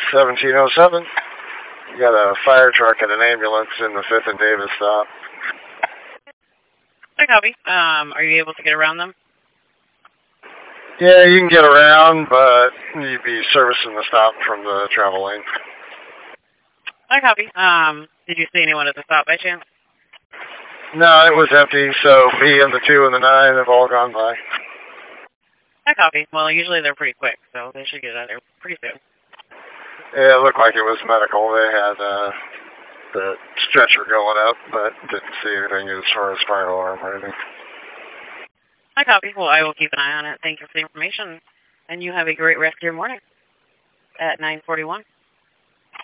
1707. You got a fire truck and an ambulance in the 5th and Davis stop. I copy. Are you able to get around them? Yeah, you can get around, but you'd be servicing the stop from the travel lane. I copy. Did you see anyone at the stop by chance? No, it was empty, so me and the 2 and the 9 have all gone by. I copy. Well, usually they're pretty quick, so they should get out of there pretty soon. Yeah, it looked like it was medical. They had the stretcher going up, but didn't see anything as far as fire alarm or anything. I copy. Well, I will keep an eye on it. Thank you for the information, and you have a great rest of your morning at 9:41.